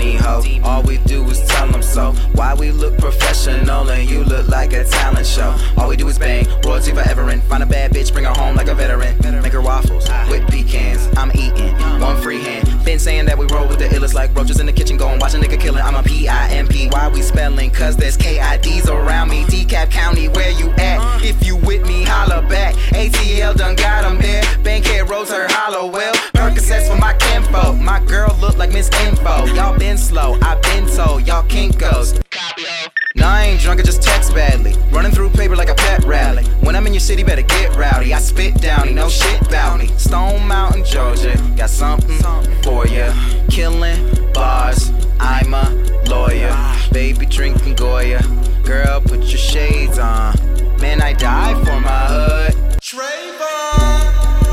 money, ho. All we do is tell them so. Why we look professional and you look like a talent show? All we do is bang, royalty forever and find a bad bitch, bring her home like a veteran. Make her waffles with pecans, I'm eating one free hand. Been saying that we roll with the illest like roaches in the kitchen, going watch a nigga killing. I'm a P-I-M-P. Why we spelling? Cause there's K-I-Ds around me. DeKalb County, where you at? If you with me, holla back. ATL done got them there. Bankhead Rose, her hollow well. Percocets for my kinfolk. My girl look like Miss Info. Y'all been slow, I been told. Y'all kinkos. No, I ain't drunk, I just text badly. Running through paper like a pet rally. When I'm in your city, better get rowdy. I spit down, you know shit about me. Stone Mountain, Georgia, got something for ya. Killing bars, I'm a lawyer. Baby drinking Goya. Girl, put your shades on. Man, I die for my hood. Trayvon.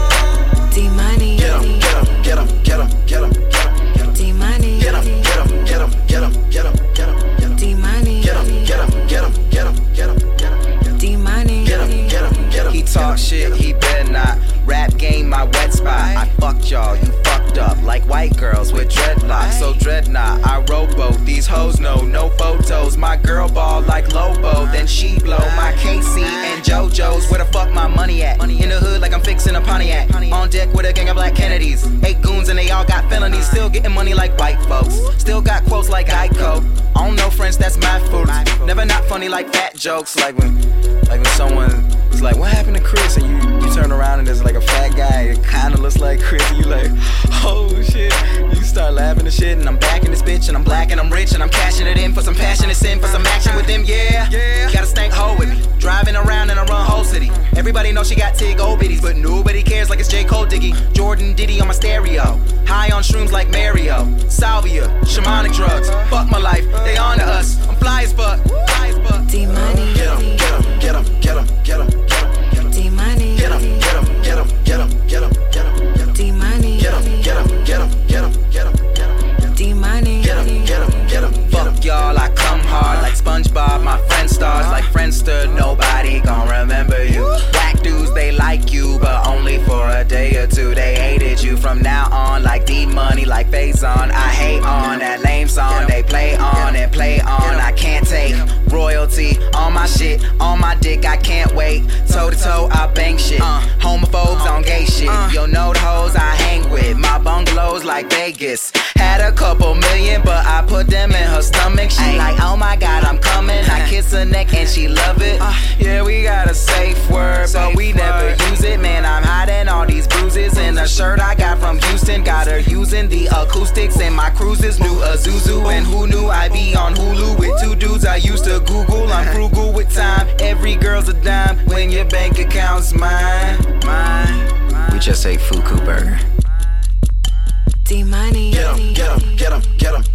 D-Money. Get 'em, get 'em, get 'em, get 'em, get 'em, get 'em, get 'em. D-Money. Get 'em, get 'em, get 'em, get 'em, get 'em, get 'em. D-Money. Get 'em, get 'em, get 'em, get 'em, get 'em, get 'em. D-Money. Get 'em, get 'em, get 'em. He talk shit, he better not. Rap game, my wet spot. I fucked y'all, you fucked up like white girls with dreadlocks. So dreadnought, I rowboat. These hoes know no photos. My girl ball like Lobo, then she blow. My KC and JoJo's. Where the fuck my money at? In the hood like I'm fixing a Pontiac. On deck with a gang of black Kennedys. 8 goons and they all got felonies. Still getting money like white folks. Still got quotes like Geico. I don't know French, that's my food. Never not funny like fat jokes. Like when someone is like, what happened to Chris? And you turn around and there's like a fat guy. It kinda looks like Chris. And you like, oh shit. You start laughing and shit. And I'm back in this bitch. And I'm black and I'm rich. And I'm cashing it in for some passionate sin. For some action with them, yeah. Got a stank hoe with me. Driving around and I run whole city. Everybody knows she got tig old bitties. But nobody cares like it's J. Cole Diggy. Jordan Diddy on my stereo. High on shrooms like Mario. Salvia, shamanic drugs. Fuck my life, they on to us. I'm fly as fuck. D-Money. Get 'em, get 'em, get 'em, get 'em, get 'em, get 'em, get 'em. D-Money. Get 'em, get 'em, get 'em, get 'em, get 'em, get 'em, get 'em. D-Money. Get 'em, get 'em, get 'em, get 'em, get 'em, get 'em. D-Money. Get 'em, get 'em, get 'em. Fuck y'all, I come hard like SpongeBob. My friend stars like Friendster. Nobody gon' remember you. Whack dudes, they like you, but only for a day or two. They hated you from now on like D-Money, like Faison. I hate on that lame song. They play on and play on. I can't take royalty on my shit, on my dick. I can't wait. Toe to toe, I bang shit. Homophobes on gay shit. You'll know the hoes I hang with. My bungalows like Vegas. Had a couple million, but I put them in her stomach. She like, oh my god, I'm coming. I kiss her neck and she love it. Yeah, we got a safe word, but we never use it. Man, I'm hiding all these bruises in a shirt I got from Houston. Got her using the acoustics in my cruises. New Azuzu, and who knew I'd be on Hulu with 2 dudes I used to Google. I'm frugal with time. Every girl's a dime when your bank account's mine. We just ate Fuku Burger. D-Money. Get 'em, get 'em, get 'em, get 'em.